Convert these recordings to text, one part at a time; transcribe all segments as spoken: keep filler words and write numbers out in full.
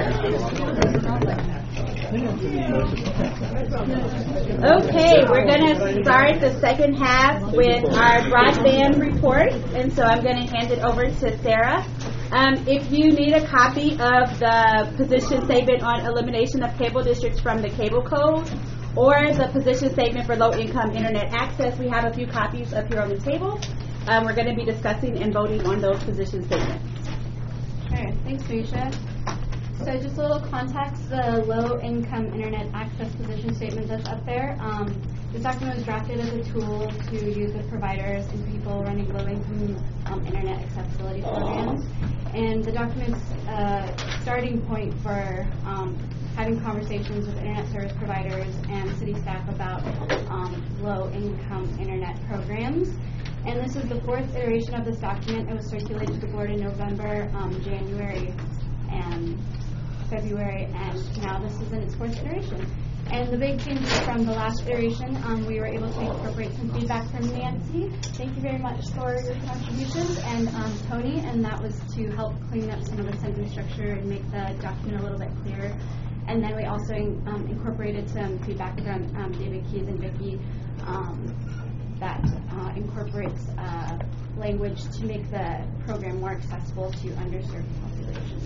Okay, we're going to start the second half with our broadband report, and so I'm going to hand it over to Sarah. Um, if you need a copy of the position statement on elimination of cable districts from the cable code or the position statement for low-income internet access, we have a few copies up here on the table. Um, we're going to be discussing and voting on those position statements. Sure. Thanks, Felicia. So just a little context, the low-income internet access position statement that's up there. Um, this document was drafted as a tool to use with providers and people running low-income um, internet accessibility programs. And the document's uh, starting point for um, having conversations with internet service providers and city staff about um, low-income internet programs. And this is the fourth iteration of this document. It was circulated to the board in November, um, January, and February, and now this is in its fourth iteration. And the big changes from the last iteration, um, we were able to incorporate some feedback from Nancy. Thank you very much for your contributions, and um, Tony, and that was to help clean up some of the sentence structure and make the document a little bit clearer. And then we also in, um, incorporated some feedback from um, David Keys and Vicki um, that uh, incorporates uh, language to make the program more accessible to underserved populations.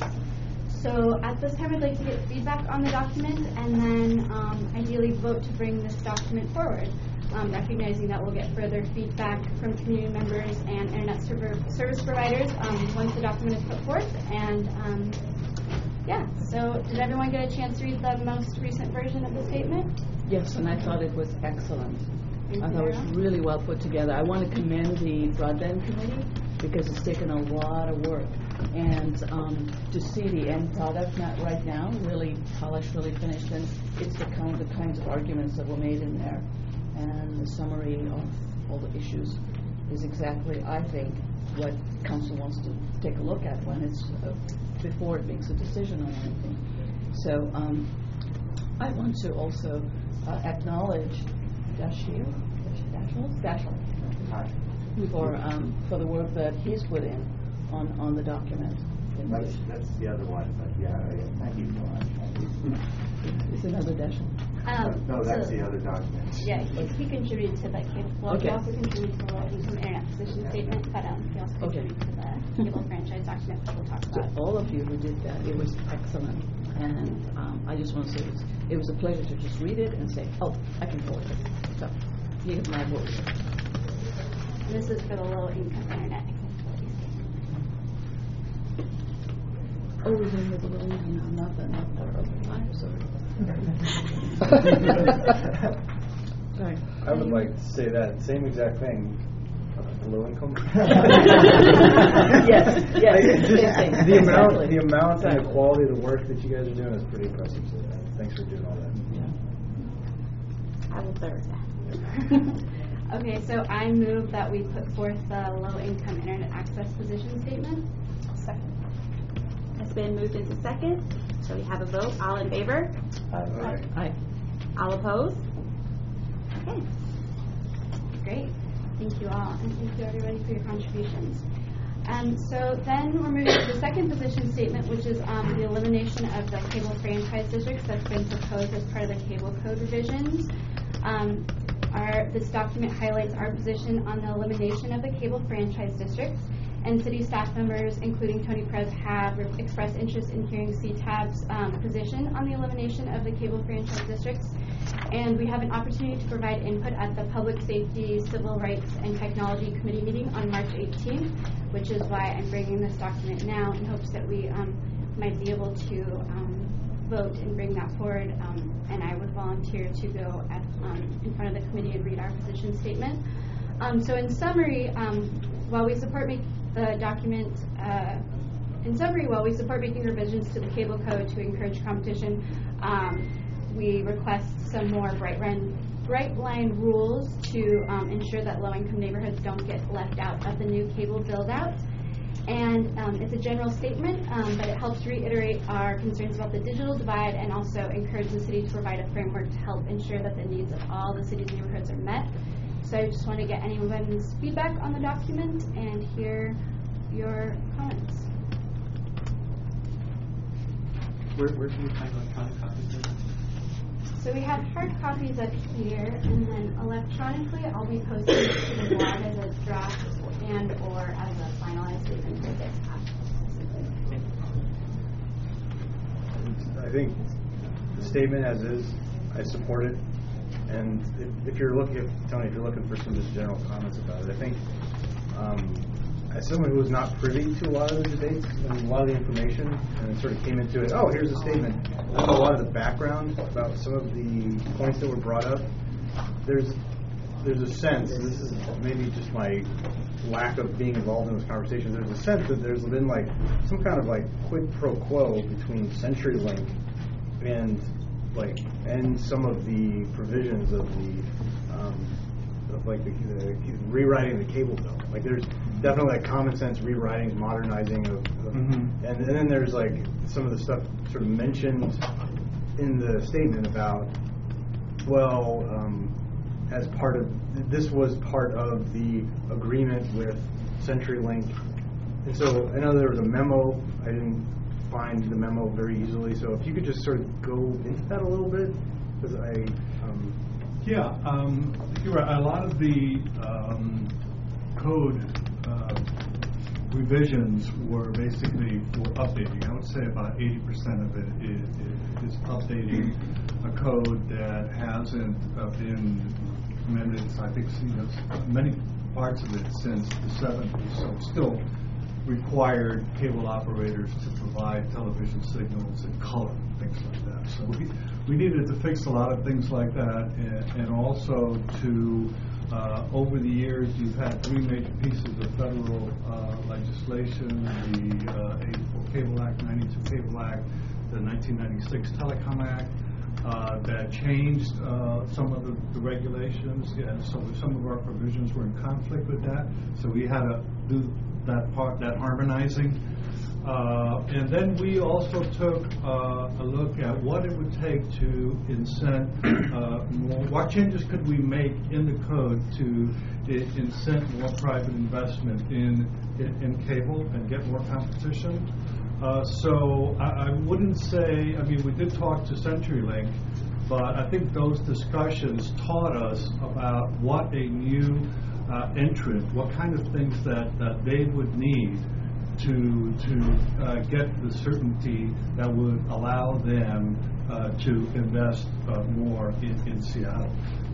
So at this time, I'd like to get feedback on the document and then um, ideally vote to bring this document forward, um, recognizing that we'll get further feedback from community members and internet server service providers um, once the document is put forth. And um, yeah, so did everyone get a chance to read the most recent version of the statement? Yes, and I thought it was excellent. Thank I thought it was really well put together. I want to commend the broadband committee because it's taken a lot of work. And um, to see the end product not right now, really polished, really finished, and it's the kind, the kinds of arguments that were made in there. And the summary of all the issues is exactly, I think, what council wants to take a look at when it's uh, before it makes a decision on anything. So um, I want to also uh, acknowledge Dashir, Dashil, Dashil, for um, for the work that he's put in on on the document. That's, that's the other one, but yeah, yeah thank you for that. It's another Dashil. Um, no, that's so the other document. Yeah, he, he contributed to the cable. Well, okay. He also contributed to the low-income internet position Okay. statement, but um, he also Okay. contributed to the cable franchise document, which we'll talk So about. all of you who did that, it was excellent. And um, I just want to say it was, it was a pleasure to just read it and say, oh, I can forward it. So you have my vote. And this is for the low-income internet accessibility statement. Oh, we're doing the balloon? No, not that, not that. Okay, I'm sorry. Sorry. I would like to say that same exact thing. Low income. Yes, yes. Just the amount, the amount and the quality of the work that you guys are doing is pretty impressive. So uh, thanks for doing all that. Yeah. I will third that. Okay, so I move that we put forth the low-income internet access position statement. Second. It's been moved into second. So we have a vote. All in favor? Aye. Aye. All opposed? Okay. Great. Thank you all, and thank you everybody for your contributions. Um, so then we're moving to the second position statement, which is um, the elimination of the cable franchise districts that's been proposed as part of the cable code revisions. Um, our, this document highlights our position on the elimination of the cable franchise districts, and city staff members, including Tony Perez, have expressed interest in hearing C T A B's um, position on the elimination of the cable franchise districts. And we have an opportunity to provide input at the Public Safety, Civil Rights, and Technology Committee meeting on March eighteenth, which is why I'm bringing this document now in hopes that we um, might be able to um, vote and bring that forward. Um, and I would volunteer to go at, um, in front of the committee and read our position statement. Um, so in summary, um, while we support make the document, uh, in summary, while we support making revisions to the cable code to encourage competition, um, we request some more bright line, bright line rules to um, ensure that low-income neighborhoods don't get left out of the new cable build-out. And um, it's a general statement, um, but it helps reiterate our concerns about the digital divide and also encourage the city to provide a framework to help ensure that the needs of all the city's neighborhoods are met. So I just want to get anyone's feedback on the document and hear your comments. Where, where can you find electronic copies of this? So we have hard copies up here, and then electronically I'll be posting it to the blog as a draft and or as a finalized statement for this app. I think the statement as is, I support it. And if, if you're looking, at, Tony, if you're looking for some just general comments about it, I think um, as someone who was not privy to a lot of the debates and a lot of the information, and sort of came into it, oh, here's a statement. I know a lot of the background about some of the points that were brought up. There's there's a sense, and this is maybe just my lack of being involved in this conversation, there's a sense that there's been like some kind of like quid pro quo between CenturyLink and like and some of the provisions of the um, of like the, the rewriting the cable bill. Like there's definitely like common sense rewriting, modernizing of, of Mm-hmm. and, and then there's like some of the stuff sort of mentioned in the statement about well um, as part of this was part of the agreement with CenturyLink, and so I know there was a memo. I didn't find the memo very easily, so if you could just sort of go into that a little bit, because I um, yeah, um, you're right. A lot of the um, code uh, revisions were basically for updating. I would say about eighty percent of it is, is updating a code that hasn't uh, been amended. I think you know, many parts of it since the seventies, so it's still required cable operators to provide television signals in color, things like that. So we, we needed to fix a lot of things like that, and, and also to, uh, over the years, you've had three major pieces of federal uh, legislation, the uh, eighty-four Cable Act, ninety-two Cable Act, the nineteen ninety-six Telecom Act, uh, that changed uh, some of the, the regulations, and so some of our provisions were in conflict with that, so we had to do that part, that harmonizing. Uh, and then we also took uh, a look at what it would take to incent uh, more, what changes could we make in the code to I- incent more private investment in, in, in cable and get more competition. Uh, so I, I wouldn't say, I mean, we did talk to CenturyLink, but I think those discussions taught us about what a new uh, entrant, what kind of things that, that they would need to to uh, get the certainty that would allow them uh, to invest uh, more in, in Seattle.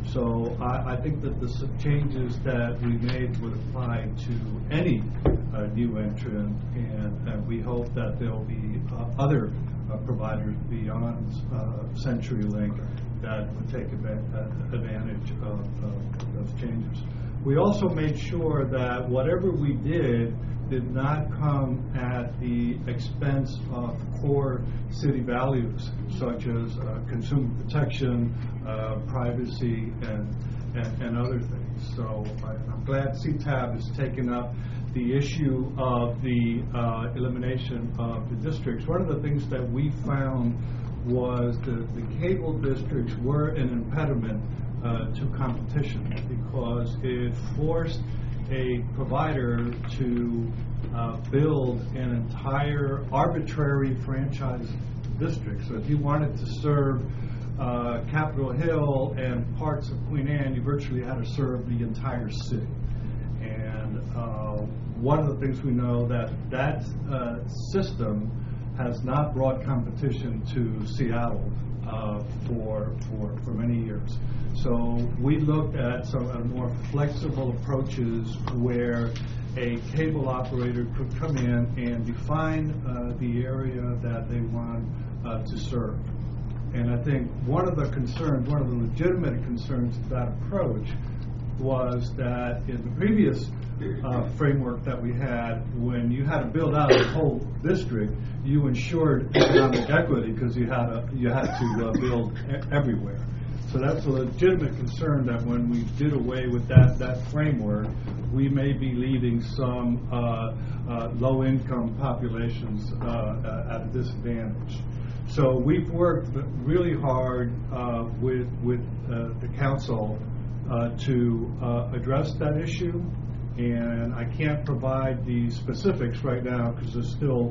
So I, I think that the s- changes that we made would apply to any uh, new entrant, and, and we hope that there'll be uh, other uh, providers beyond uh, CenturyLink that would take adva- advantage of uh, those changes. We also made sure that whatever we did did not come at the expense of core city values, such as uh, consumer protection, uh, privacy, and, and and other things. So I, I'm glad C TAB has taken up the issue of the uh, elimination of the districts. One of the things that we found was the, the cable districts were an impediment uh, to competition because it forced a provider to uh, build an entire arbitrary franchise district. So if you wanted to serve uh, Capitol Hill and parts of Queen Anne, you virtually had to serve the entire city. And uh, one of the things we know that that uh, system has not brought competition to Seattle uh, for, for, for many years. So we looked at some uh, more flexible approaches where a cable operator could come in and define uh, the area that they want uh, to serve. And I think one of the concerns, one of the legitimate concerns of that approach was that in the previous uh, framework that we had, when you had to build out the whole district, you ensured economic equity because you had a, you had to uh, build e- everywhere. So that's a legitimate concern that when we did away with that, that framework, we may be leaving some uh, uh, low-income populations uh, uh, at a disadvantage. So we've worked really hard uh, with, with uh, the council uh, to uh, address that issue, and I can't provide the specifics right now because there's still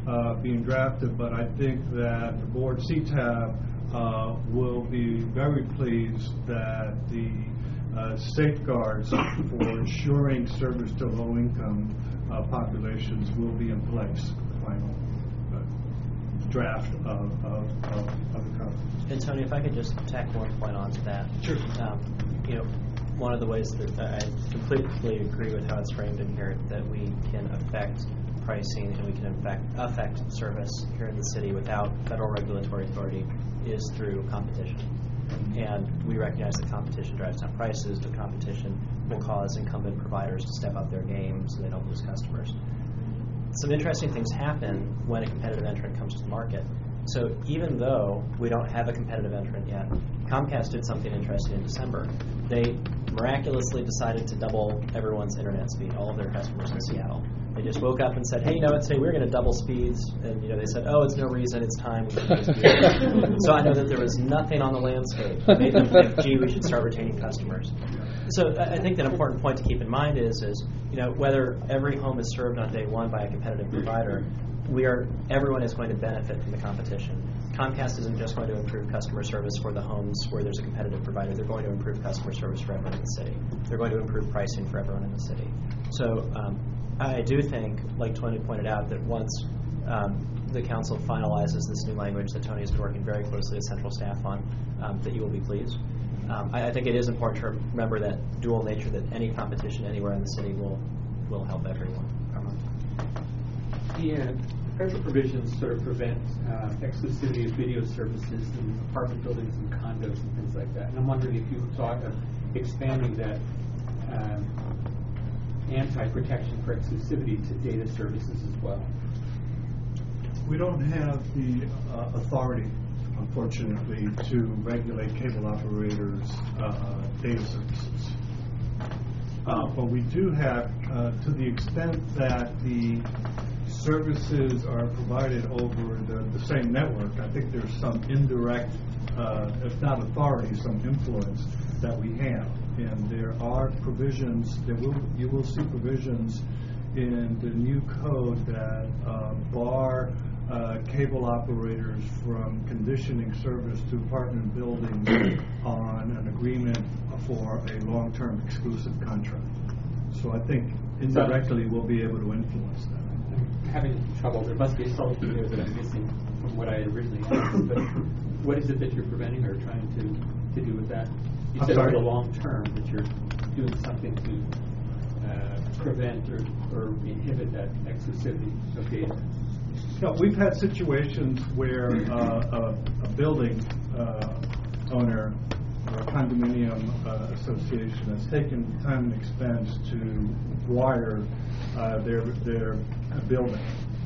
uh, being drafted, but I think that the board C TAB uh, will be very pleased that the uh, safeguards for ensuring service to low-income uh, populations will be in place for the final uh, draft of, of, of, of the code. And Tony, if I could just tack one point on to that. Sure. Um, you know, one of the ways that I completely agree with how it's framed in here, that we can affect pricing and we can affect, affect service here in the city without federal regulatory authority, is through competition. And we recognize that competition drives down prices, but competition will cause incumbent providers to step up their game so they don't lose customers. Some interesting things happen when a competitive entrant comes to the market. So even though we don't have a competitive entrant yet, Comcast did something interesting in December. They miraculously decided to double everyone's internet speed, all of their customers in Seattle. They just woke up and said, hey, you know what, say we're going to double speeds. And you know, they said, oh, it's no reason, it's time. So I know that there was nothing on the landscape that made them think, gee, we should start retaining customers. So I think an important point to keep in mind is, is you know, whether every home is served on day one by a competitive provider, we are everyone is going to benefit from the competition. Comcast isn't just going to improve customer service for the homes where there's a competitive provider. They're going to improve customer service for everyone in the city. They're going to improve pricing for everyone in the city. So um, I do think, like Tony pointed out, that once um, the council finalizes this new language that Tony has been working very closely with central staff on, um, that you will be pleased. Um, I, I think it is important to remember that dual nature, that any competition anywhere in the city will will help everyone. And federal provisions sort of prevent uh, exclusivity of video services in apartment buildings and condos and things like that. And I'm wondering if you've thought of expanding that um, anti-protection for exclusivity to data services as well. We don't have the uh, authority, unfortunately, to regulate cable operators' uh, data services. Uh, but we do have, uh, to the extent that the services are provided over the, the same network, I think there's some indirect, uh, if not authority, some influence that we have. And there are provisions, there will, you will see provisions in the new code that uh, bar uh, cable operators from conditioning service to apartment buildings on an agreement for a long-term exclusive contract. So I think indirectly we'll be able to influence that. I'm having trouble. There must be something there that I'm missing from what I had originally asked. But what is it that you're preventing or trying to, to do with that? You I'm said sorry? over the long term that you're doing something to uh, prevent or, or inhibit that exclusivity of data. No, we've had situations where uh, a, a building uh, owner or a condominium uh, association has taken time and expense to wire uh, their their uh, building,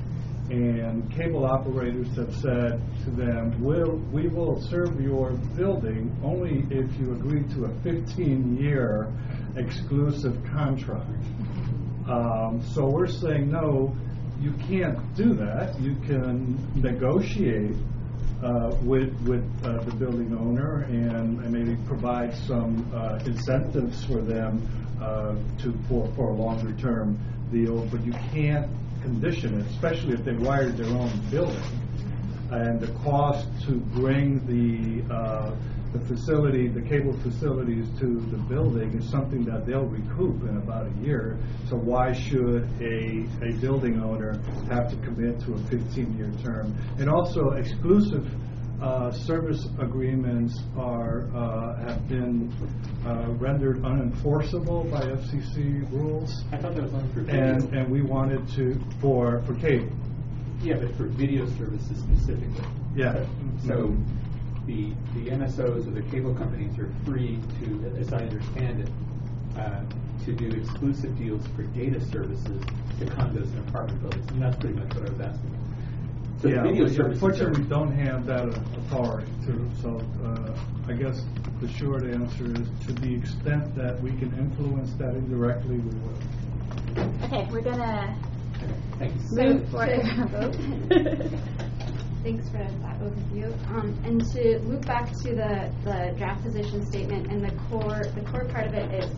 and cable operators have said to them, "We'll we will serve your building only if you agree to a fifteen-year exclusive contract." Um, so we're saying no. You can't do that. You can negotiate uh, with with uh, the building owner and, and maybe provide some uh, incentives for them uh, to for, for a longer term deal, but you can't condition it, especially if they wired their own building. And the cost to bring the uh, the facility, the cable facilities to the building is something that they'll recoup in about a year. So why should a, a building owner have to commit to a fifteen-year term? And also exclusive uh, service agreements are uh, have been uh, rendered unenforceable by F C C rules. I thought that was only for video. And, and we wanted to, for, for cable. Yeah, but for video services specifically. Yeah. So the the M S Os or the cable companies are free to, as I understand it, uh, to do exclusive deals for data services to condos and apartment buildings. And that's pretty much what I was asking. So Yeah, the video we services unfortunately are, don't have that authority to, so uh, I guess the short answer is to the extent that we can influence that indirectly, we will. Okay, we're gonna thank you. move So- for a vote. Thanks for that overview. Um, and to loop back to the, the draft position statement, and the core the core part of it is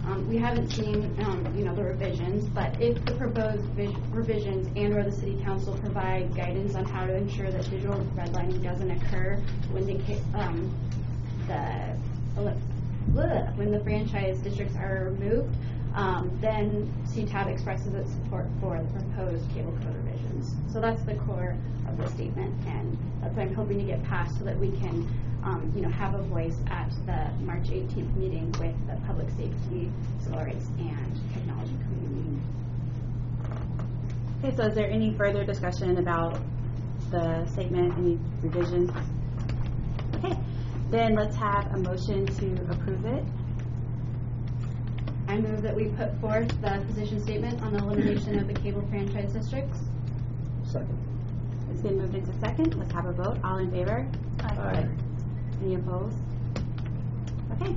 Um, we haven't seen, um, you know, the revisions, but if the proposed vis- revisions and or the city council provide guidance on how to ensure that digital redlining doesn't occur when the, ca- um, the, bleh, when the franchise districts are removed, um, then C T A B expresses its support for the proposed cable code revisions. So that's the core of the statement, and that's what I'm hoping to get passed so that we can Um, you know, have a voice at the March eighteenth meeting with the Public Safety, Civil Rights, and Technology Committee meeting. Okay, so is there any further discussion about the statement, any revisions? Okay, then let's have a motion to approve it. I move that we put forth the position statement on the elimination of the cable franchise districts. Second. It's been moved into second. Let's have a vote. All in favor? Aye. Any opposed? Okay.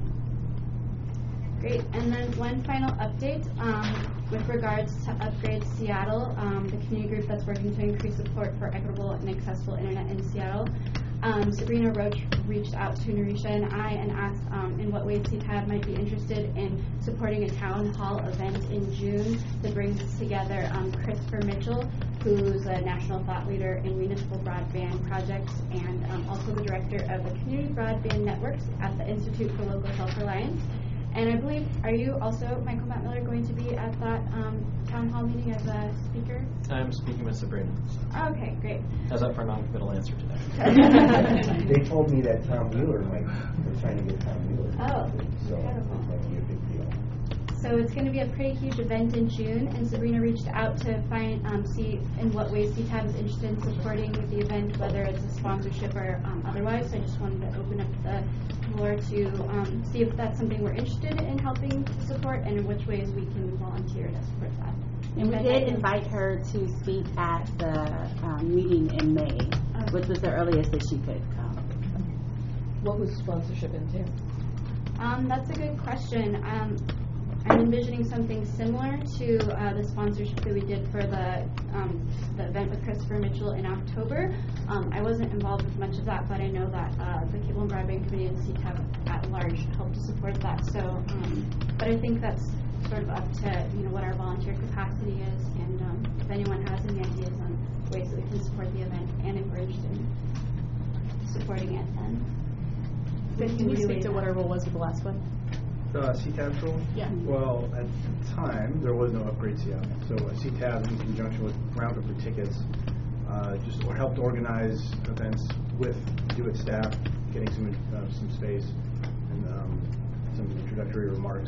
Great. And then one final update um, with regards to Upgrade Seattle, um, the community group that's working to increase support for equitable and accessible internet in Seattle. Um, Sabrina Roach reached out to Narisha and I and asked um, in what ways C T A B might be interested in supporting a town hall event in June that brings together um, Christopher Mitchell, who's a national thought leader in municipal broadband projects and um, also the director of the Community Broadband Networks at the Institute for Local Self-Reliance. And I believe, are you also, Michael Matt Miller, going to be at that um, town hall meeting as a speaker? I'm speaking with Sabrina. Oh, okay, great. How's that for a non-committal answer today? They told me that Tom Mueller might, they're trying to get Tom Mueller. Oh, So incredible. it might be a big deal. So it's going to be a pretty huge event in June, and Sabrina reached out to find um, see in what ways C T A B is interested in supporting the event, whether it's a sponsorship or um, otherwise. So I just wanted to open up the floor to um, see if that's something we're interested in helping to support, and in which ways we can volunteer to support that. And we did invite her to speak at the um, meeting in May, which was the earliest that she could come. What would sponsorship entail? Um, that's a good question. Um, I'm envisioning something similar to uh, the sponsorship that we did for the um, the event with Christopher Mitchell in October. Um, I wasn't involved with much of that, but I know that uh, the Cable and Broadband Committee and C T A B at large helped to support that. So, um, but I think that's sort of up to you know what our volunteer capacity is, and um, if anyone has any ideas on ways that we can support the event, and if we're interested in supporting it, then we Can you do speak it. to what our role was with the last one? Uh, C T A B role? Yeah. Well, at the time, there was no Upgrade Seattle. So uh, C T A B, in conjunction with Roundup for Tickets, uh, just or helped organize events with DoIT staff, getting some uh, some space and um, some introductory remarks.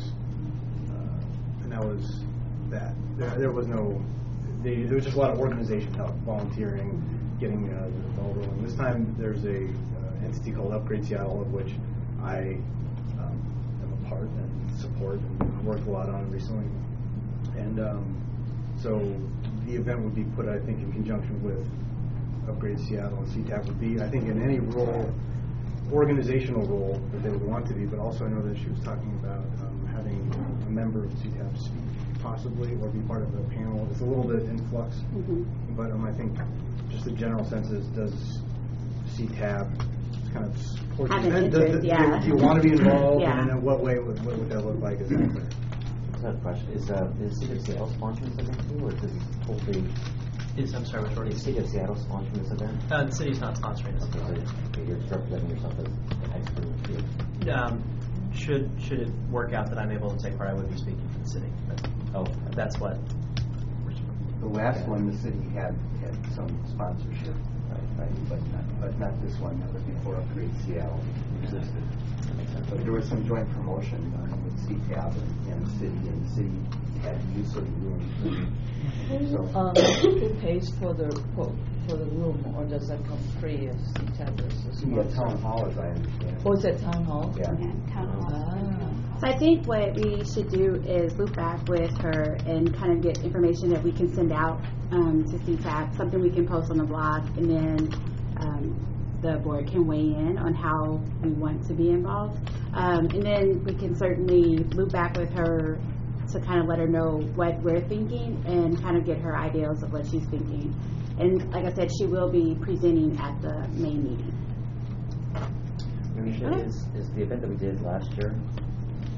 Uh, and that was that. There, there was no, they, there was just a lot of organization help, volunteering, getting uh, the ball rolling. This time, there's a uh, entity called Upgrade Seattle, of which I part and support and worked a lot on recently. And um, so the event would be put, I think, in conjunction with Upgrade Seattle, and C T A B would be, I think, in any role, organizational role that they would want to be, but also I know that she was talking about um, having a member of C T A B speak, possibly, or be part of the panel. It's a little bit in flux, mm-hmm. but um, I think just the general sense is, does C T A B kind of support Have the an event? Does interest, it- yeah. Do you want to be involved? Yeah. And in what way would, what would that look like exactly? Just have a question. Is, uh, is City of Seattle sponsoring this event too, or is this totally, Is, I'm sorry, which one? is City of Seattle sponsoring this event? Uh, the city's not sponsoring this. Okay, so you're just representing yourself as an expert in the field. Um, should should it work out that I'm able to take part, I would be speaking for the city. But Oh, that's what. The last one, the city had, had some sponsorship, right, right, but not, but not this one. That was before Upgrade Seattle existed. But there was some joint promotion um, with C T A B and, and the city, and the city had use of the room. So, Um, who pays for the for, for the room, or does that come free as C T A B versus yeah, town hall, as I understand. Oh, is that town hall? Yeah. Yeah, town hall. Ah. So I think what we should do is loop back with her and kind of get information that we can send out um, to C T A B, something we can post on the blog, and then um, the board can weigh in on how we want to be involved. Um, and then we can certainly loop back with her to kind of let her know what we're thinking and kind of get her ideas of what she's thinking. And like I said, she will be presenting at the May meeting. Marisha, is, is the event that we did last year,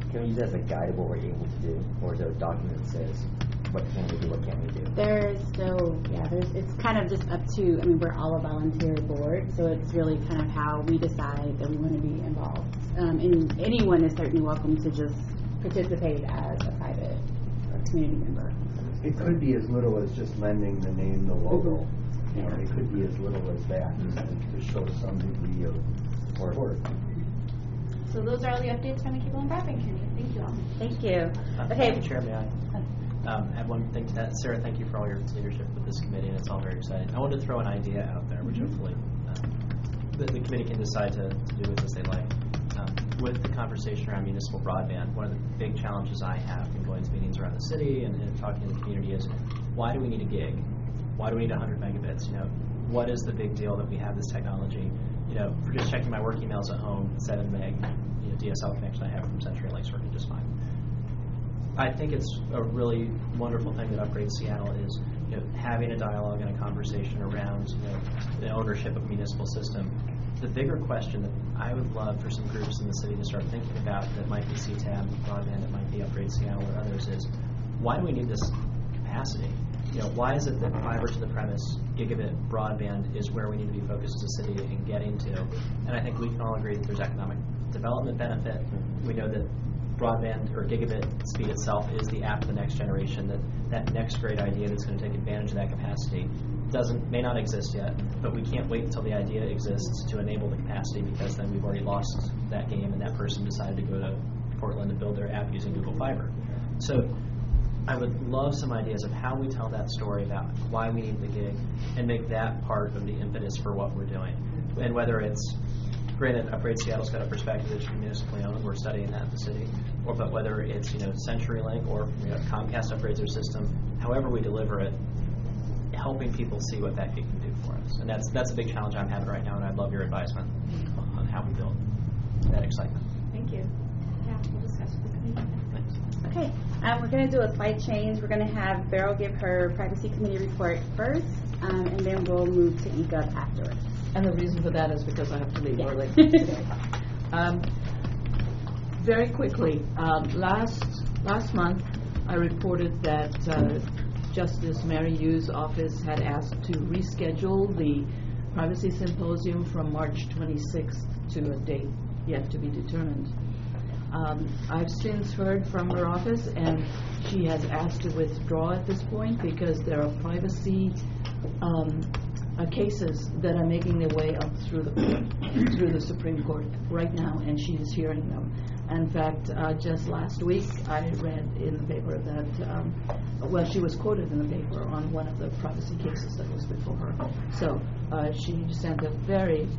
can we use it as a guide of what we're able to do? Or is there a document that says, what can we do, what can't we do? There's no, yeah, there's, it's kind of just up to, I mean, we're all a volunteer board, so it's really kind of how we decide that we want to be involved. Um, and anyone is certainly welcome to just participate as a private or community member. It could be as little as just lending the name, the logo. You know, Yeah. it could be as little as that, just to to show some degree of support. So those are all the updates from the Cable and Broadband Committee. Thank you all. Thank you. Uh, Okay. Madam Chair, may I um, add one thing to that? Sarah, thank you for all your leadership with this committee, and it's all very exciting. I wanted to throw an idea out there, which hopefully um, the, the committee can decide to, to do with as they like. Um, with the conversation around municipal broadband, one of the big challenges I have in going to meetings around the city and, and talking to the community is, why do we need a gig? Why do we need one hundred megabits? You know, what is the big deal that we have this technology? You know, for just checking my work emails at home, seven meg, you know, D S L connection I have from CenturyLink's working just fine. I think it's a really wonderful thing that Upgrade Seattle is, you know, having a dialogue and a conversation around, you know, the ownership of a municipal system. The bigger question that I would love for some groups in the city to start thinking about that might be C TAB broadband, that might be Upgrade Seattle or others is, why do we need this capacity? You know, why is it that fiber to the premise, gigabit broadband is where we need to be focused as a city and getting to? And I think we can all agree that there's economic development benefit. We know that broadband or gigabit speed itself is the app of the next generation, that that next great idea that's going to take advantage of that capacity doesn't may not exist yet, but we can't wait until the idea exists to enable the capacity, because then we've already lost that game and that person decided to go to Portland and build their app using Google Fiber. So I would love some ideas of how we tell that story about why we need the gig and make that part of the impetus for what we're doing. And whether it's, granted, Upgrade Seattle's got a perspective that should be municipally owned, we're studying that in the city, or but whether it's, you know, CenturyLink or, you know, Comcast upgrades their system, however we deliver it, helping people see what that gig can do for us. And that's that's a big challenge I'm having right now, and I'd love your advisement on how we build that excitement. Thank you. Yeah, we'll discuss with the committee. Thanks. Okay, um, we're going to do a slight change. We're going to have Beryl give her privacy committee report first, um, and then we'll move to E G O V afterwards. And the reason for that is because I have to leave Yeah. early today. Um, very quickly, um, last last month I reported that uh, Justice Mary Yu's office had asked to reschedule the privacy symposium from March twenty-sixth to a date yet to be determined. Um, I've since heard from her office, and she has asked to withdraw at this point because there are privacy um, uh, cases that are making their way up through the court, through the Supreme Court right now, and she is hearing them. In fact, uh, just last week I read in the paper that, um, well, she was quoted in the paper on one of the privacy cases that was before her. So uh, she sent a very,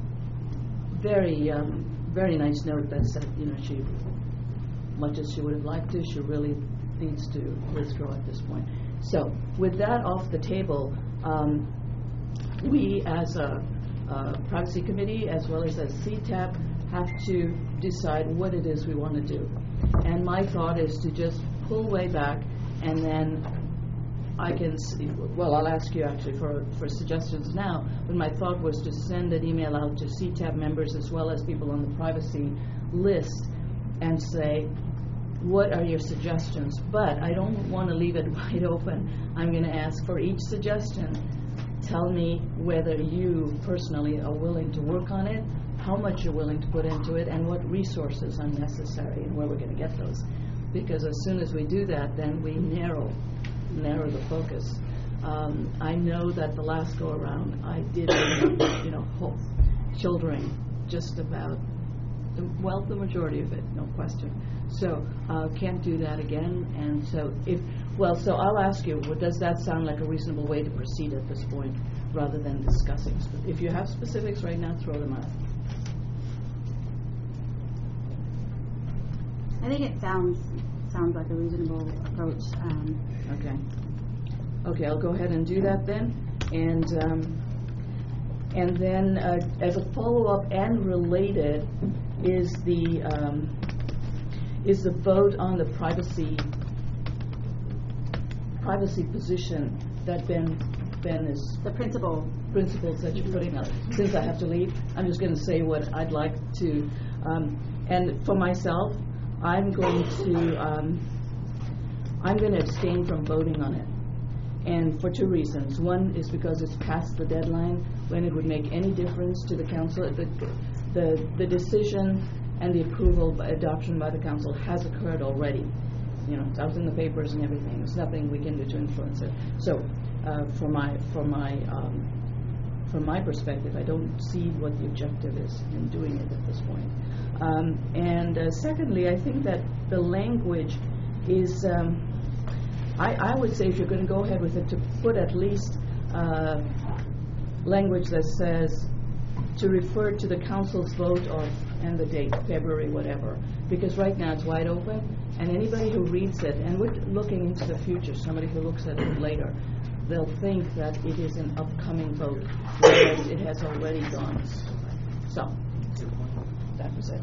very, um, very nice note that said, you know, she, much as she would have liked to, she really needs to withdraw at this point. So with that off the table, um, we as a, a privacy committee, as well as as C TAB, have to decide what it is we want to do. And my thought is to just pull way back, and then I can see, well, I'll ask you actually for, for suggestions now, but my thought was to send an email out to C TAB members as well as people on the privacy list and say, what are your suggestions? But I don't want to leave it wide open. I'm going to ask for each suggestion, tell me whether you personally are willing to work on it, how much you're willing to put into it, and what resources are necessary and where we're going to get those. Because as soon as we do that, then we narrow narrow the focus. Um, I know that the last go around I did, you know, whole children, just about, well, the majority of it, no question. So uh, can't do that again. And so if, well, so I'll ask you, well, does that sound like a reasonable way to proceed at this point, rather than discussing? If you have specifics right now, throw them out. I think it sounds sounds like a reasonable approach. Um, Okay. Okay, I'll go ahead and do that then. And um, and then uh, as a follow-up and related is the um, is the vote on the privacy privacy position that Ben Ben is the principal principles that you're putting up. Since I have to leave, I'm just going to say what I'd like to. Um, and for myself, I'm going to, um, I'm going to abstain from voting on it. And for two reasons. One is because it's past the deadline when it would make any difference to the council. The, the, the decision and the approval by adoption by the council has occurred already. You know, it's out in the papers and everything. There's nothing we can do to influence it. So, uh, for my, for my, um, from my perspective, I don't see what the objective is in doing it at this point. Um, and uh, secondly, I think that the language is, um, I, I would say if you're going to go ahead with it, to put at least uh, language that says to refer to the council's vote of, and the date, February, whatever, because right now it's wide open, and anybody who reads it, and we're looking into the future, somebody who looks at it later, they'll think that it is an upcoming vote, whereas it has already gone. So, that was it.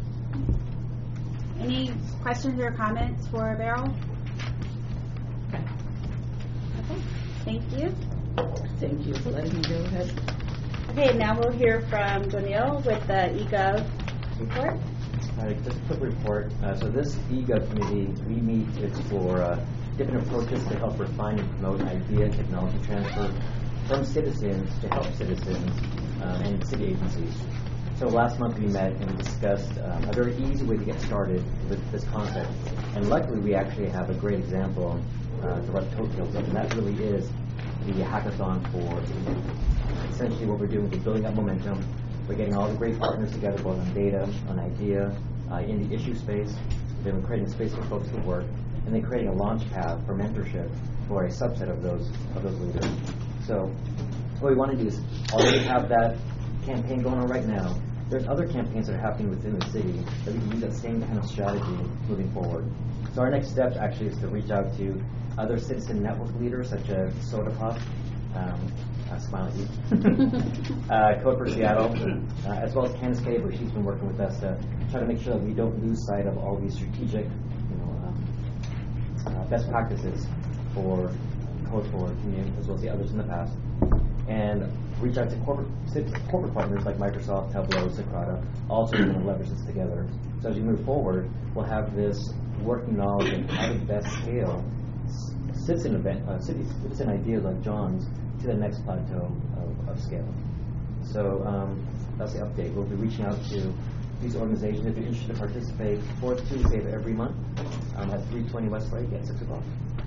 Any questions or comments for Beryl? Okay. Okay. Thank you. Thank you for letting me go ahead. Okay, now we'll hear from Jamil with the eGov report. All right, just a quick report. Uh, so this eGov committee, we meet to explore uh, different approaches to help refine and promote idea and technology transfer from citizens to help citizens um, and city agencies. So last month we met and we discussed um, a very easy way to get started with this concept. And luckily we actually have a great example uh, to run coattails of, and that really is the hackathon for city. Essentially what we're doing is building up momentum. We're getting all the great partners together, both on data, on idea, uh, in the issue space. Then we're creating a space for folks to work, and then creating a launch pad for mentorship for a subset of those of those leaders. So what we want to do is already have that campaign going on right now. There's other campaigns that are happening within the city that we can use that same kind of strategy moving forward. So our next step actually is to reach out to other citizen network leaders such as Soda Pop, um, uh, smile at you, uh, Code for Seattle, uh, as well as Candace Cave, where she's been working with us to try to make sure that we don't lose sight of all these strategic, you know, um, uh, best practices for Code for Community, as well as the others in the past, and reach out to corporate corporate partners like Microsoft, Tableau, Socrata, also going to leverage this together. So as we move forward, we'll have this working knowledge of how to best scale citizen event, uh, citizen ideas like John's to the next plateau of, of scale. So um, that's the update. We'll be reaching out to these organizations if you're interested to participate fourth Tuesday of every month um, at three twenty West Lake at six o'clock.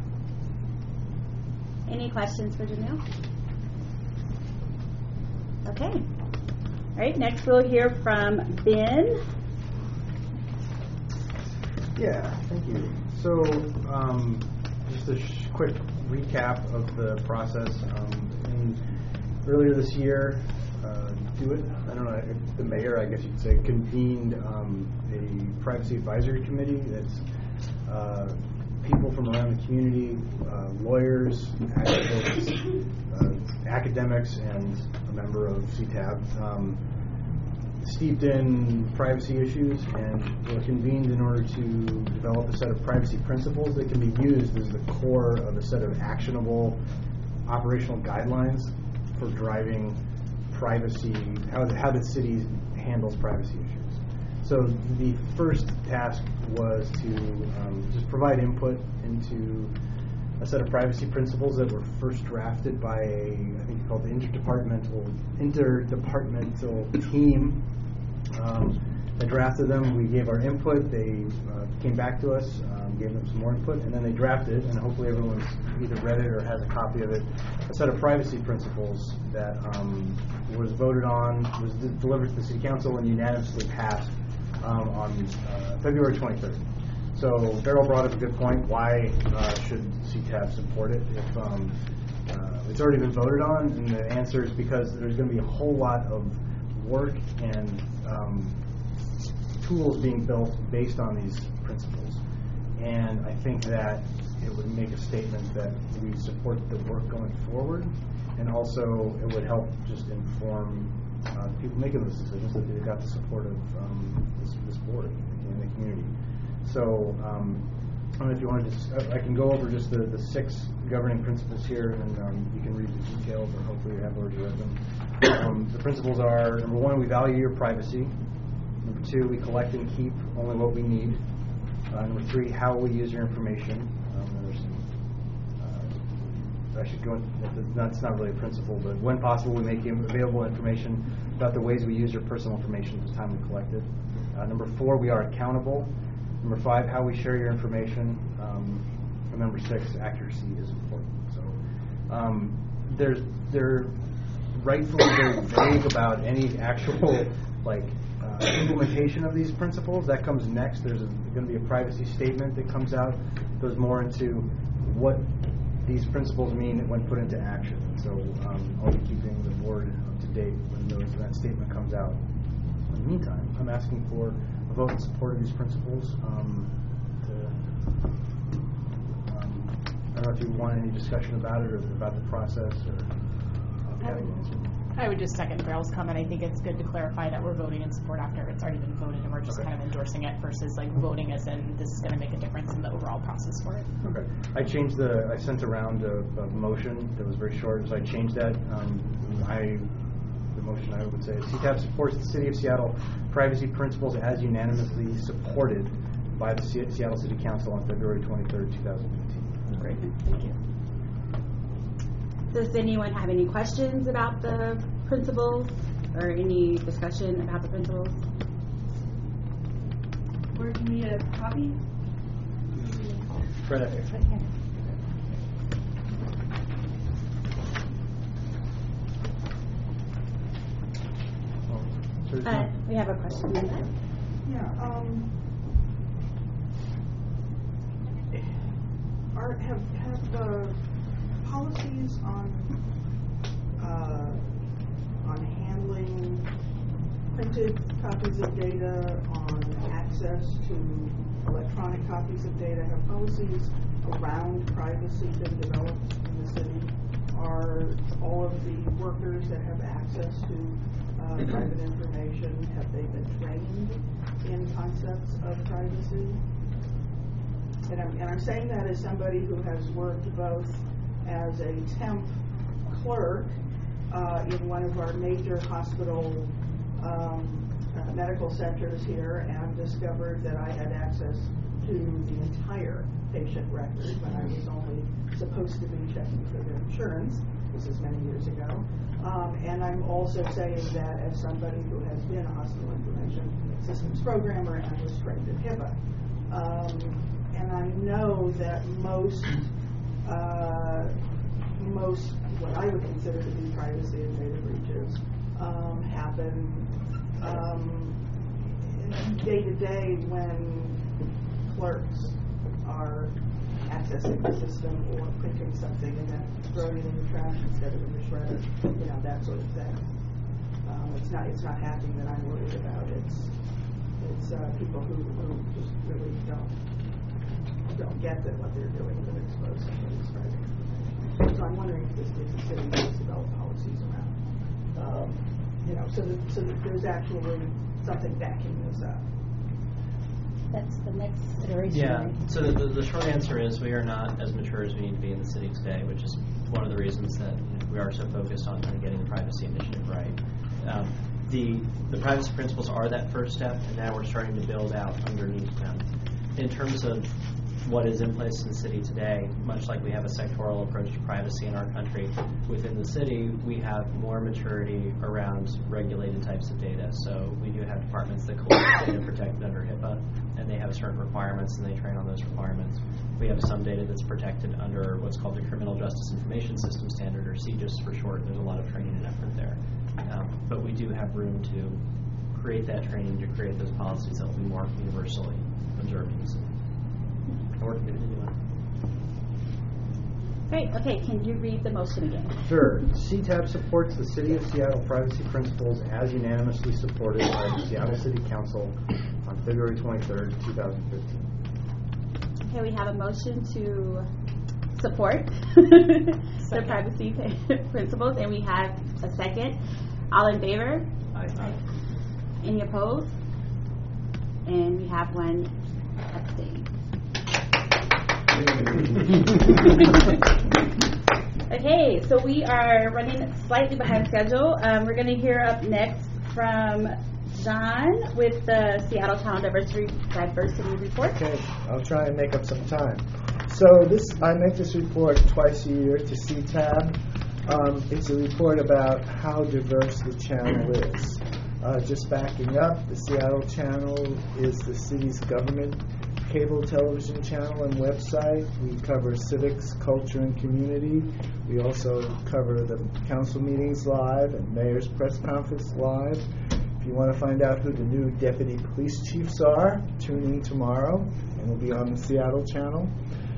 Any questions for Jamil? Okay. All right, next we'll hear from Ben. Yeah, thank you. So, um, just a sh- quick recap of the process. Um, in, earlier this year, uh, do it. I don't know if the mayor, I guess you could say, convened um, a privacy advisory committee that's uh, people from around the community, uh, lawyers, advocates, uh, academics, and a member of C T A B. Um, steeped in privacy issues, and were convened in order to develop a set of privacy principles that can be used as the core of a set of actionable operational guidelines for driving privacy, how, how the city handles privacy issues. So the first task was to um, just provide input into a set of privacy principles that were first drafted by a, I think called the interdepartmental interdepartmental team um, that drafted them. We gave our input. They uh, came back to us, um, gave them some more input, and then they drafted, and hopefully everyone's either read it or has a copy of it, a set of privacy principles that um, was voted on, was d- delivered to the City Council, and unanimously passed um, on uh, February twenty-third. So Beryl brought up a good point. Why uh, should C T A B support it if um, uh, it's already been voted on? And the answer is because there's going to be a whole lot of work and um, tools being built based on these principles. And I think that it would make a statement that we support the work going forward, and also it would help just inform uh, people making those decisions that they've got the support of um, this, this board and the community. So um, I don't know if you want to just, I can go over just the, the six governing principles here, and um, you can read the details, or hopefully you have already read them. Um, the principles are, number one, we value your privacy. Number two, we collect and keep only what we need. Uh, number three, how we use your information. Um, there's some, uh, I should go into, that's not really a principle, but when possible, we make available information about the ways we use your personal information at the time we collect it. Uh, number four, we are accountable. Number five, how we share your information. Um, and number six, accuracy is important. So um, there's, they're rightfully very vague about any actual like uh, implementation of these principles. That comes next. There's going to be a privacy statement that comes out, goes more into what these principles mean when put into action. So um, I'll be keeping the board up to date when those, that statement comes out. In the meantime, I'm asking for a vote in support of these principles. Um, to, um, I don't know if you want any discussion about it or about the process. Or, uh, I would, I would just second Daryl's comment. I think it's good to clarify that we're voting in support after it's already been voted and we're just okay. kind of endorsing it versus like voting as in this is going to make a difference in the overall process for it. Okay. I changed the, I sent around a, a motion that was very short, so I changed that. Um, I, the motion I would say is C TAP supports the City of Seattle privacy principles as unanimously supported by the C- Seattle City Council on February twenty-third, twenty fifteen. Great. Thank you. Does anyone have any questions about the principles or any discussion about the principles? Where do you need a copy? Right up here. Right here. Uh, we have a question. Yeah. Um, are have have the policies on uh, on handling printed copies of data, on access to electronic copies of data, have policies around privacy been developed in the city? Are all of the workers that have access to uh, private information, have they been trained in concepts of privacy? And I'm, and I'm saying that as somebody who has worked both as a temp clerk uh, in one of our major hospital um, uh, medical centers here, and discovered that I had access to the entire patient record when I was only supposed to be checking for their insurance. This is many years ago. Um, and I'm also saying that as somebody who has been a hospital information systems programmer and was trained in HIPAA. Um, and I know that most, uh, most what I would consider to be privacy and data breaches um, happen um, day to day when clerks are accessing the system or printing something and then throwing it in the trash instead of in the shredder, you know, that sort of thing. Um, it's not it's not hacking that I'm worried about. It's it's uh, people who, who just really don't don't get that what they're doing is exposed somebody's private information. So I'm wondering if this if the city needs to develop policies around, um, you know, so that so that there's actually something backing this up. That's the next iteration. Yeah, so the, the short answer is we are not as mature as we need to be in the city today, which is one of the reasons that you know, we are so focused on kind of getting the privacy initiative right. Um, the, the privacy principles are that first step, and now we're starting to build out underneath them. In terms of what is in place in the city today, much like we have a sectoral approach to privacy in our country, within the city we have more maturity around regulated types of data. So we do have departments that collect data protected under HIPAA, and they have certain requirements and they train on those requirements. We have some data that's protected under what's called the Criminal Justice Information System Standard, or C J I S for short. There's a lot of training and effort there. Um, but we do have room to create that training, to create those policies that will be more universally observed in the city. And we're committed to doing it. Great. Okay, can you read the motion again? Sure. C TAP supports the City of Seattle privacy principles as unanimously supported by the Seattle City Council on February twenty-third, twenty fifteen. Okay, we have a motion to support the privacy principles, and we have a second. All in favor? Aye. Aye. Any opposed? And we have one abstain. Okay, so we are running slightly behind schedule. Um, we're going to hear up next from John with the Seattle Town Diversity, Diversity Report. Okay, I'll try and make up some time. So this, I make this report twice a year to C TAB. Um, it's a report about how diverse the channel is. Uh, just backing up, the Seattle Channel is the city's government cable television channel and website. We cover civics, culture, and community. We also cover the council meetings live and mayor's press conference live. If you want to find out who the new deputy police chiefs are, tune in tomorrow, and we'll be on the Seattle Channel.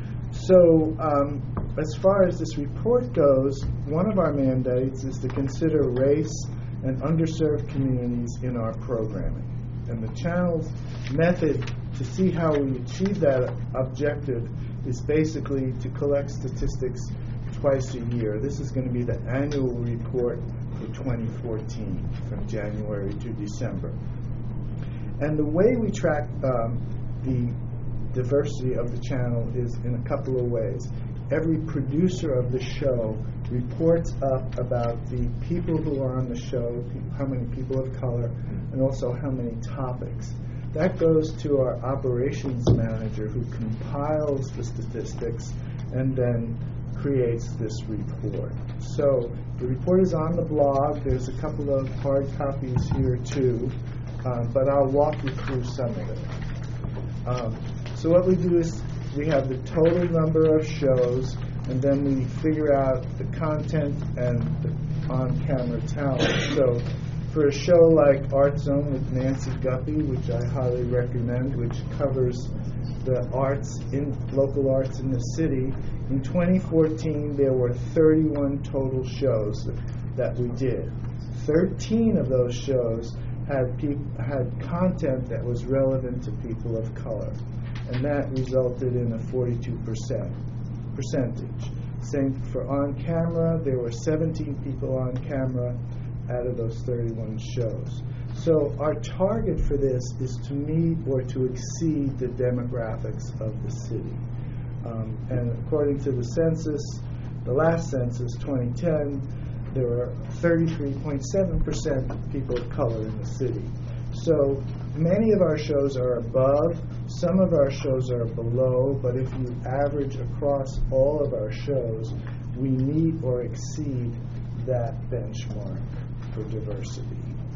So um, as far as this report goes, one of our mandates is to consider race and underserved communities in our programming. And the channel's method to see how we achieve that objective is basically to collect statistics twice a year. This is going to be the annual report for twenty fourteen, from January to December. And the way we track um, the diversity of the channel is in a couple of ways. Every producer of the show reports up about the people who are on the show, how many people of color, and also how many topics. That goes to our operations manager, who compiles the statistics and then creates this report. So the report is on the blog. There's a couple of hard copies here too, um, but I'll walk you through some of it. Um, so what we do is we have the total number of shows, and then we figure out the content and the on-camera talent. So for a show like Art Zone with Nancy Guppy, which I highly recommend, which covers the arts, in local arts in the city, in twenty fourteen there were thirty-one total shows that, that we did. thirteen of those shows had peop- had content that was relevant to people of color, and that resulted in a forty-two percent percentage. Same for on camera, there were seventeen people on camera out of those thirty-one shows. So our target for this is to meet or to exceed the demographics of the city. Um, and according to the census, the last census, twenty ten, there were thirty-three point seven percent people of color in the city. So many of our shows are above, some of our shows are below, but if you average across all of our shows, we meet or exceed that benchmark for diversity.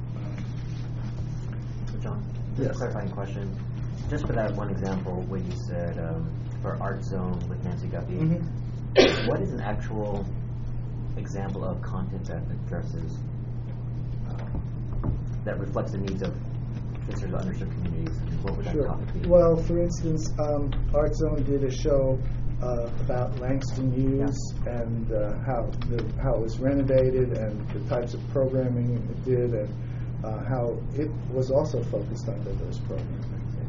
So John, just Yes. a clarifying question. Just for that one example where you said um, for Art Zone with Nancy Guppy, Mm-hmm. what is an actual example of content that addresses, uh, that reflects the needs of considered underserved communities? What would that Sure. topic be? Well, for instance, um, Art Zone did a show uh, about Langston Hughes Yeah. and uh, how the, how it was renovated and the types of programming it did, and uh, how it was also focused on diverse programming.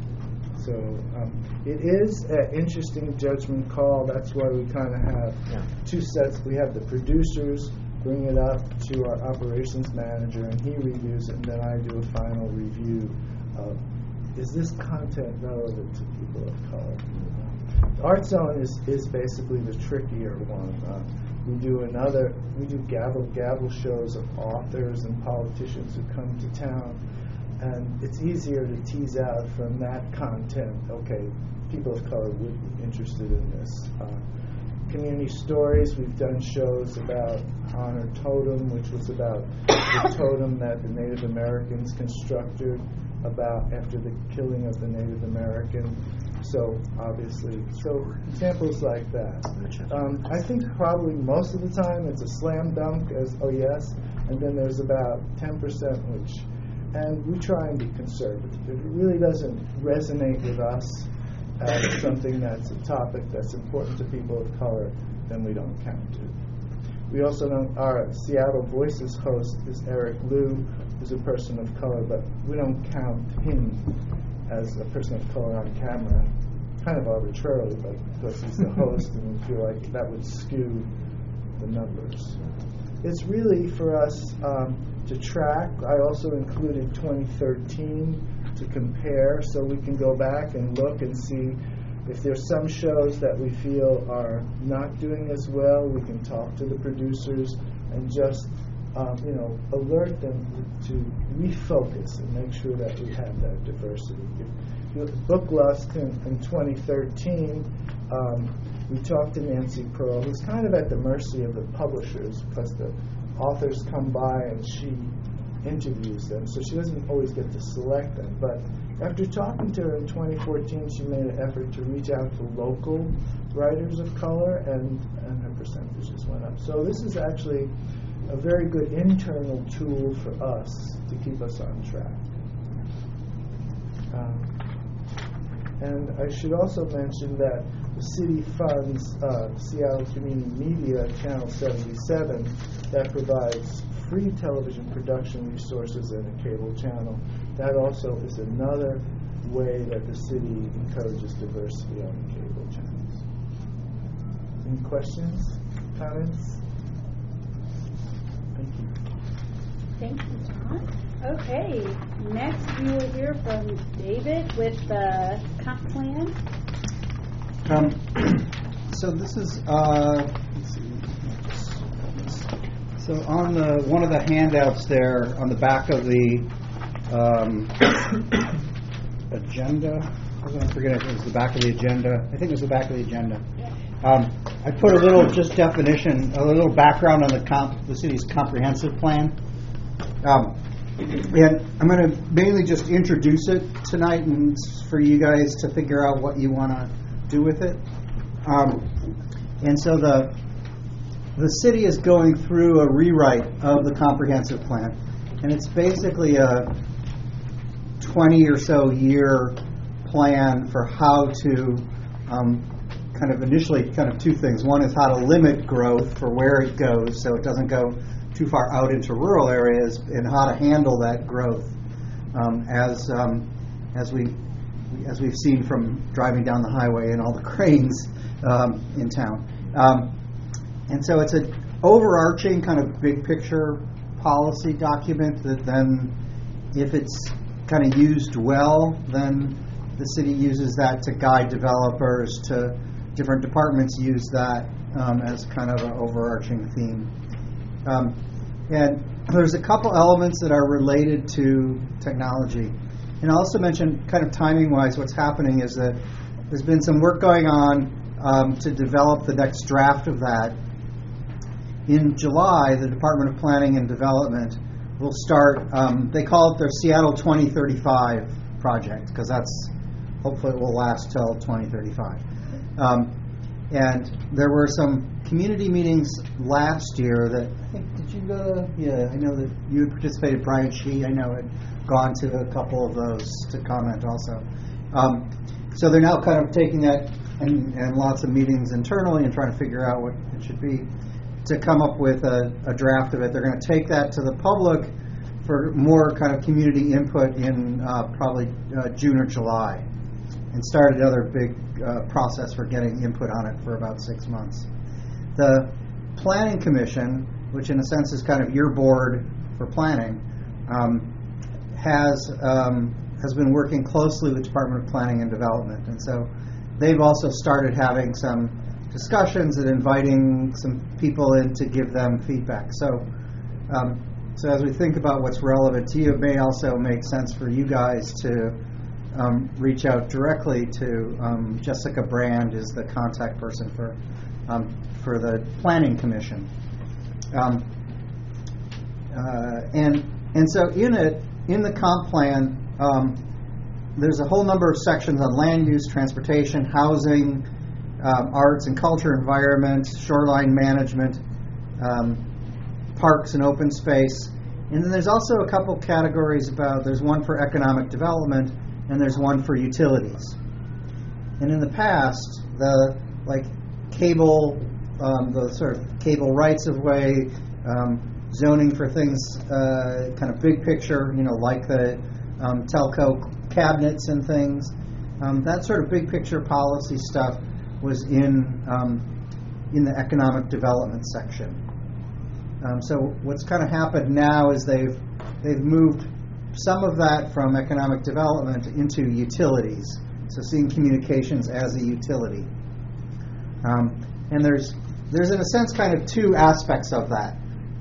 So um, it is an interesting judgment call. That's why we kind of have Yeah. two sets. We have the producers bring it up to our operations manager, and he reviews it, and then I do a final review of, is this content relevant to people of color? Art Zone is, is basically the trickier one. Uh, we do another, we do gavel gavel shows of authors and politicians who come to town, and it's easier to tease out from that content, okay, people of color would be interested in this. Uh, community stories, we've done shows about Honor Totem, which was about the totem that the Native Americans constructed about after the killing of the Native American. So obviously, so examples like that. Um, I think probably most of the time it's a slam dunk as, oh yes, and then there's about ten percent which, and we try and be conservative. If it really doesn't resonate with us as something that's a topic that's important to people of color, then we don't count it. We also don't, our Seattle Voices host is Eric Liu, who's a person of color, but we don't count him as a person of color on camera, kind of arbitrarily, but because he's the host and we feel like that would skew the numbers. It's really for us um, to track. I also included twenty thirteen to compare, so we can go back and look and see if there's some shows that we feel are not doing as well. We can talk to the producers and just um, you know, alert them to refocus and make sure that we have that diversity. If you look at Book Lust in, in twenty thirteen, um, we talked to Nancy Pearl, who's kind of at the mercy of the publishers because the authors come by and she interviews them, so she doesn't always get to select them. But after talking to her in twenty fourteen, she made an effort to reach out to local writers of color, and, and her percentages went up. So this is actually a very good internal tool for us to keep us on track. Um, and I should also mention that the city funds uh, Seattle Community Media Channel seventy-seven that provides free television production resources and a cable channel. That also is another way that the city encourages diversity on the cable channels. Any questions, comments? Thank you. Thank you, John. Okay, next we will hear from David with the comp plan. Um, so this is, uh, let's see. So on the one of the handouts there, on the back of the um, agenda, I was going to forget if it was the back of the agenda. I think it was the back of the agenda. Um, I put a little just definition, a little background on the comp, the city's comprehensive plan. Um, and I'm going to mainly just introduce it tonight, and for you guys to figure out what you want to do with it. Um, and so the the city is going through a rewrite of the comprehensive plan, and it's basically a twenty or so year plan for how to um, kind of initially kind of two things. One is how to limit growth for where it goes so it doesn't go too far out into rural areas, and how to handle that growth um, as um, as we as we've seen from driving down the highway and all the cranes um, in town. Um, and so it's an overarching kind of big picture policy document that then, if it's kind of used well, then the city uses that to guide developers, to different departments use that um, as kind of an overarching theme. Um, and there's a couple elements that are related to technology. And I also mentioned, kind of timing-wise, what's happening is that there's been some work going on um, to develop the next draft of that. In July, the Department of Planning and Development will start, um, they call it their Seattle twenty thirty-five project, because that's, hopefully it will last till twenty thirty-five. Um, and there were some community meetings last year that, I think, did you go, yeah, I know that you had participated, Brian Shee, I know had gone to a couple of those to comment also. Um, so they're now kind of taking that, and, and lots of meetings internally and trying to figure out what it should be, to come up with a, a draft of it. They're going to take that to the public for more kind of community input in uh, probably uh, June or July, and start another big uh, process for getting input on it for about six months. The Planning Commission, which in a sense is kind of your board for planning, um, has um, has been working closely with the Department of Planning and Development, and so they've also started having some discussions and inviting some people in to give them feedback. So, um, so as we think about what's relevant to you, it may also make sense for you guys to um, reach out directly to um, Jessica Brand, is the contact person for um, for the Planning Commission. Um, uh, and and so in it, in the comp plan, um, there's a whole number of sections on land use, transportation, housing, Um, arts and culture, environment, shoreline management, um, parks and open space. And then there's also a couple categories about, there's one for economic development and there's one for utilities. And in the past, the like cable, um, the sort of cable rights of way, um, zoning for things, uh, kind of big picture, you know, like the um, telco cabinets and things, um, that sort of big picture policy stuff was in um, in the economic development section. Um, so what's kind of happened now is they've they've moved some of that from economic development into utilities. So seeing communications as a utility. Um, and there's there's in a sense kind of two aspects of that.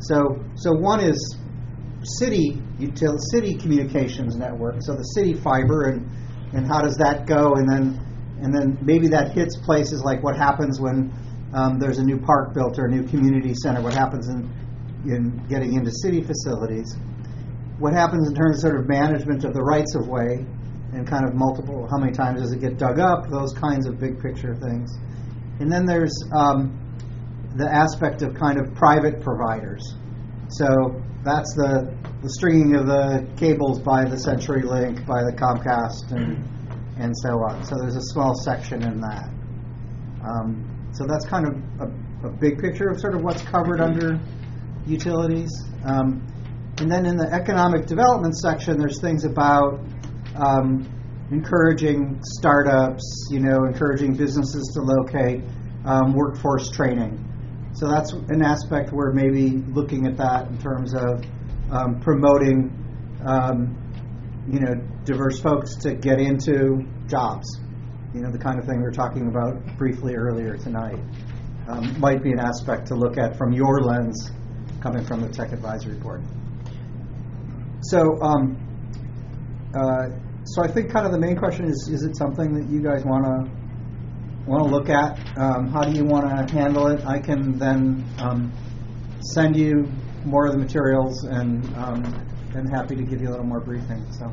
So, so one is city util city communications network. So the city fiber, and and how does that go? And then and then maybe that hits places like what happens when um, there's a new park built or a new community center. What happens in in getting into city facilities? What happens in terms of sort of management of the rights of way, and kind of multiple, how many times does it get dug up? Those kinds of big picture things. And then there's um, the aspect of kind of private providers. So that's the, the stringing of the cables by the CenturyLink, by the Comcast, and and so on. So there's a small section in that. Um, so that's kind of a, a big picture of sort of what's covered under utilities. Um, and then in the economic development section, there's things about um, encouraging startups, you know, encouraging businesses to locate, um, workforce training. So that's an aspect where maybe looking at that in terms of um, promoting, um, you know, diverse folks to get into jobs. You know, the kind of thing we were talking about briefly earlier tonight. Um, might be an aspect to look at from your lens, coming from the Tech Advisory Board. So, um, uh, so I think kind of the main question is: is it something that you guys want to want to look at? Um, how do you want to handle it? I can then um, send you more of the materials, and um, and happy to give you a little more briefing. So,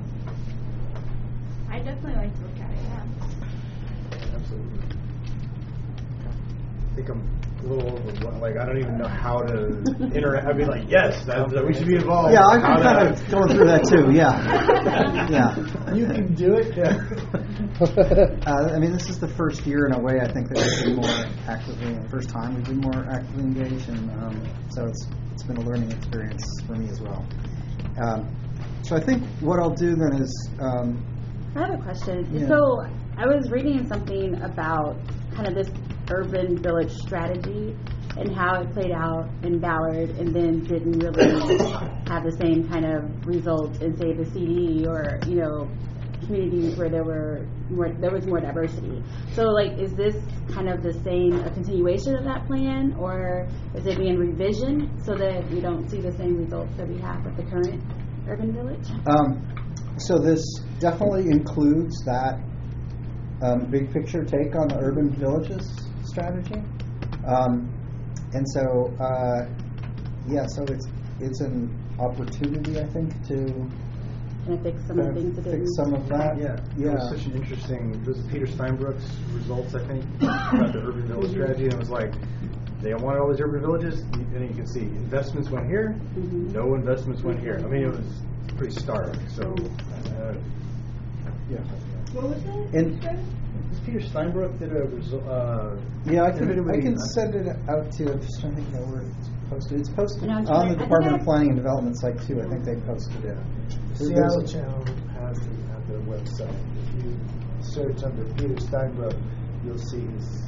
I definitely like to look at it. Yeah. Absolutely. I think I'm a little overwhelmed. Like, I don't even know how to interact. I'd be like, yes, that, that we should be involved. yeah, I've How been to- kind of going through that too. Yeah, yeah. You can do it. Yeah. Uh, I mean, this is the first year in a way I think that we've been more actively, the first time we've been more actively engaged, and um, so it's it's been a learning experience for me as well. Um, so I think what I'll do then is, um, I have a question. Yeah. So I was reading something about kind of this urban village strategy and how it played out in Ballard and then didn't really have the same kind of results in, say, the C D or, you know, communities where there were more, there was more diversity. So, like, is this kind of the same, a continuation of that plan, or is it being revisioned so that we don't see the same results that we have with the current urban village? um, so this definitely includes that um, big picture take on the urban villages strategy, um, and so uh, yeah, so it's it's an opportunity, I think, to Can I fix some of the things that fix didn't? some of that. Yeah, yeah. It was such an interesting. This is Peter Steinbrook's results, I think, about the urban village strategy, and it was like they wanted all these urban villages, and you can see investments went here, Mm-hmm. no investments went here. I mean, it was pretty stark. So, uh, yeah. What was that? And Peter Steinbrook did a result. Uh, yeah, I can if anybody- I can send it out to. I'm just trying to think of where it's posted. It's posted And I'm on trying- I the think Department I- of Planning and Development site too. I think they posted it. Seattle Channel has it at their website. If you search under Peter Steinbrook, you'll see his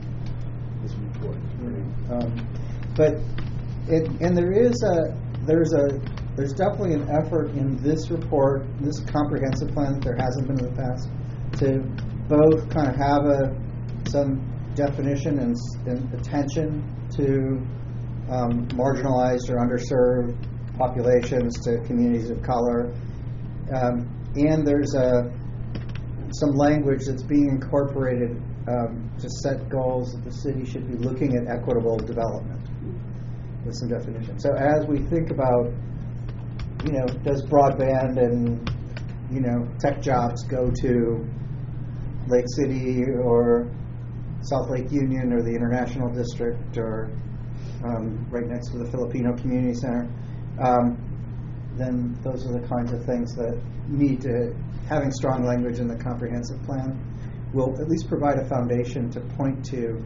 his report. Um, but it, and there is a there's a there's definitely an effort in this report, this comprehensive plan, that there hasn't been in the past, to both kind of have a some definition and, s- and attention to um, marginalized or underserved populations, to communities of color, um, and there's a some language that's being incorporated um, to set goals that the city should be looking at equitable development with some definition. So as we think about, you know, does broadband and, you know, tech jobs go to Lake City or South Lake Union or the International District or um, right next to the Filipino Community Center, um, then those are the kinds of things that need to, having strong language in the comprehensive plan will at least provide a foundation to point to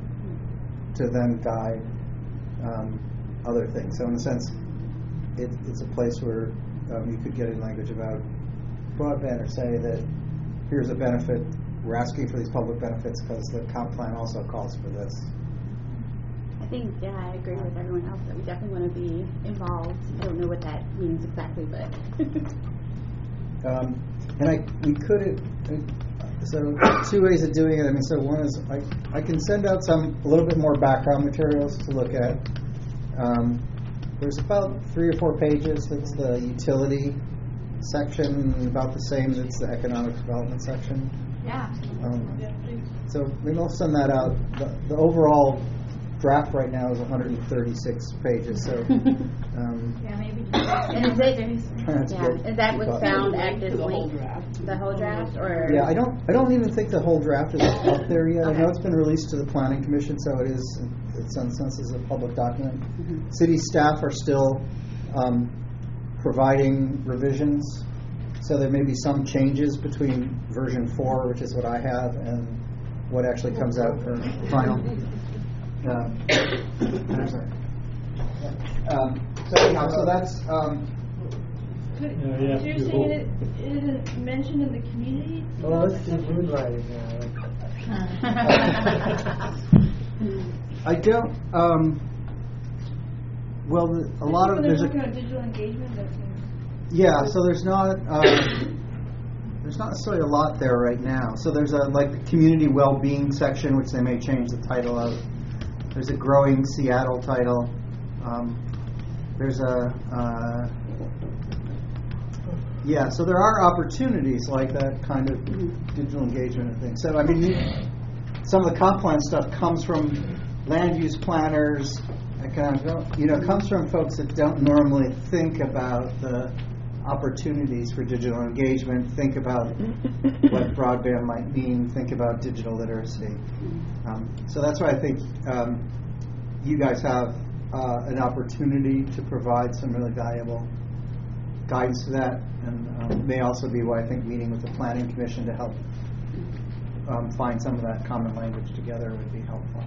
to then guide um, other things. So in a sense, it, it's a place where um, you could get in language about broadband, or say that here's a benefit, we're asking for these public benefits because the comp plan also calls for this. I think, yeah, I agree with everyone else that we definitely want to be involved. I don't know what that means exactly, but Um, and I we could uh, so two ways of doing it. I mean, so one is I, I can send out some a little bit more background materials to look at, um, there's about three or four pages. That's the utility section, about the same. That's the economic development section. Yeah. Um, so maybe I'll send that out. The, the overall draft right now is one hundred thirty-six pages. So. Um, Yeah, maybe. And is it, That's yeah, good. is that Keep with up. sound active link? The whole draft, or? Yeah, I don't. I don't even think the whole draft is up there yet. I know Okay. it's been released to the Planning Commission, so it is. It's in sense is a public document. Mhm. City staff are still um, providing revisions, so there may be some changes between version four, which is what I have, and what actually comes out for final. Uh, I'm sorry. Um, so anyhow, so that's. Um, So you're saying it, it is mentioned in the community? Well, let's do mood writing I don't. Um, well, the, a lot of They're there's a, working on digital engagement. That seems. yeah. So there's not um, there's not necessarily a lot there right now. So there's a like the community well-being section, which they may change the title of. There's a growing Seattle title. Um, there's a uh, yeah. So there are opportunities like that kind of digital engagement and things. So I mean, you, some of the comp plan stuff comes from land use planners. Economic, you know, comes from folks that don't normally think about the opportunities for digital engagement, think about what broadband might mean, think about digital literacy. Um, so that's why I think um, you guys have uh, an opportunity to provide some really valuable guidance to that, and um, may also be why I think meeting with the Planning Commission to help um, find some of that common language together would be helpful.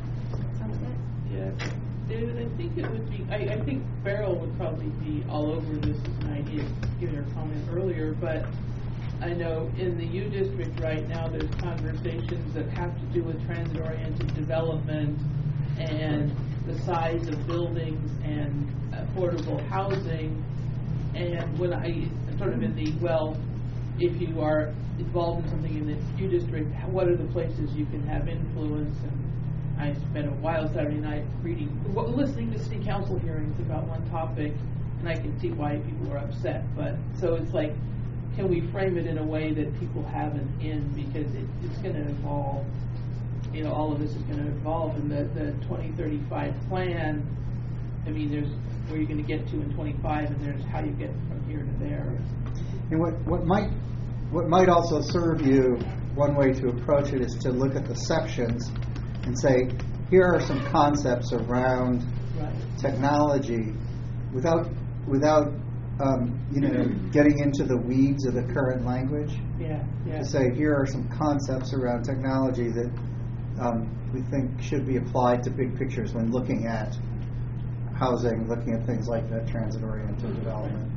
Yeah. David, I think it would be, I, I think Beryl would probably be all over this as an idea, given her comment earlier, but I know in the U district right now there's conversations that have to do with transit-oriented development and the size of buildings and affordable housing. And when I, sort of in the, well, if you are involved in something in the U district, what are the places you can have influence? And I spent a while Saturday night reading, listening to city council hearings about one topic, and I can see why people are upset. But so it's like, can we frame it in a way that people have an in, because it, it's going to evolve. You know, all of this is going to evolve, and the the twenty thirty-five plan. I mean, there's where you're going to get to in twenty-five, and there's how you get from here to there. And what what might what might also serve you, one way to approach it is to look at the sections and say, here are some concepts around right. technology, without without um, you know getting into the weeds of the current language. Yeah, yeah. To say, here are some concepts around technology that um, we think should be applied to big pictures when looking at housing, looking at things like that transit-oriented development.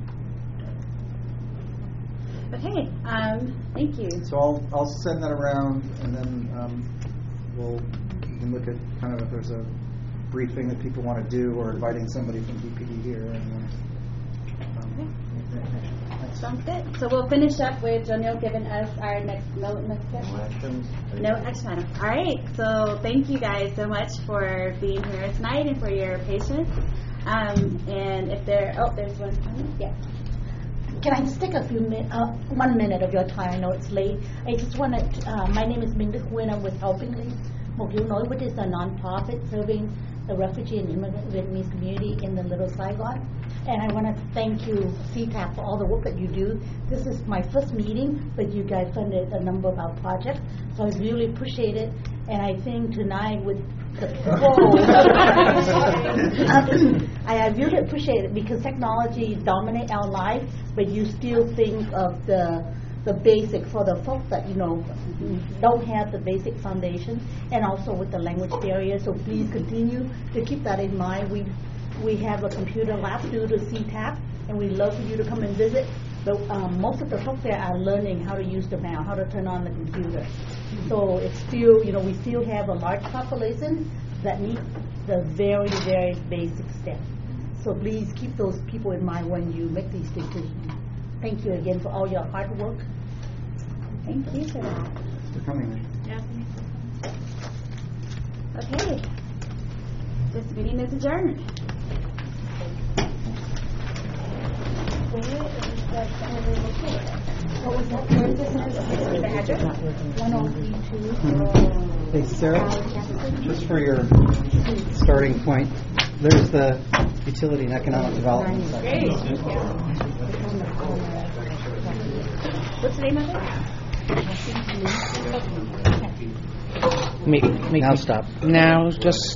Okay, um, thank you. So I'll I'll send that around, and then um, we'll you can look at kind of if there's a briefing that people want to do, or inviting somebody from D P D here. And, um, okay. Sounds good. So we'll finish up with Jonil giving us our next no next step. No actions. No action item. All right. So thank you guys so much for being here tonight and for your patience. Um, and if there, oh, there's one comment. Yeah. Can I just take a few minutes, uh, one minute of your time? I know it's late. I just want to, uh, my name is Minh Đức Huynh. I'm with Helping Mokil, which is a nonprofit serving the refugee and immigrant Vietnamese community in the Little Saigon. And I want to thank you, C TAP, for all the work that you do. This is my first meeting, but you guys funded a number of our projects, so I really appreciate it. And I think tonight with the poll, I really appreciate it because technology dominates our life, but you still think of the the basic for the folks that you know don't have the basic foundation, and also with the language barrier. So please continue to keep that in mind. We we have a computer lab due to C TAP, and we'd love for you to come and visit. But um, most of the folks there are learning how to use the now, how to turn on the computer. So it's still, you know, we still have a large population that need the very, very basic steps. So please keep those people in mind when you make these decisions. Thank you again for all your hard work. Thank you for that. Thanks for coming. Yeah. Okay. This meeting is adjourned. What was that? Where is it? The address? one oh three two. Hey, Sarah, just for your starting point, there's the Utility and Economic Development section. What's the name of it? Make, make Now me- stop. Now, just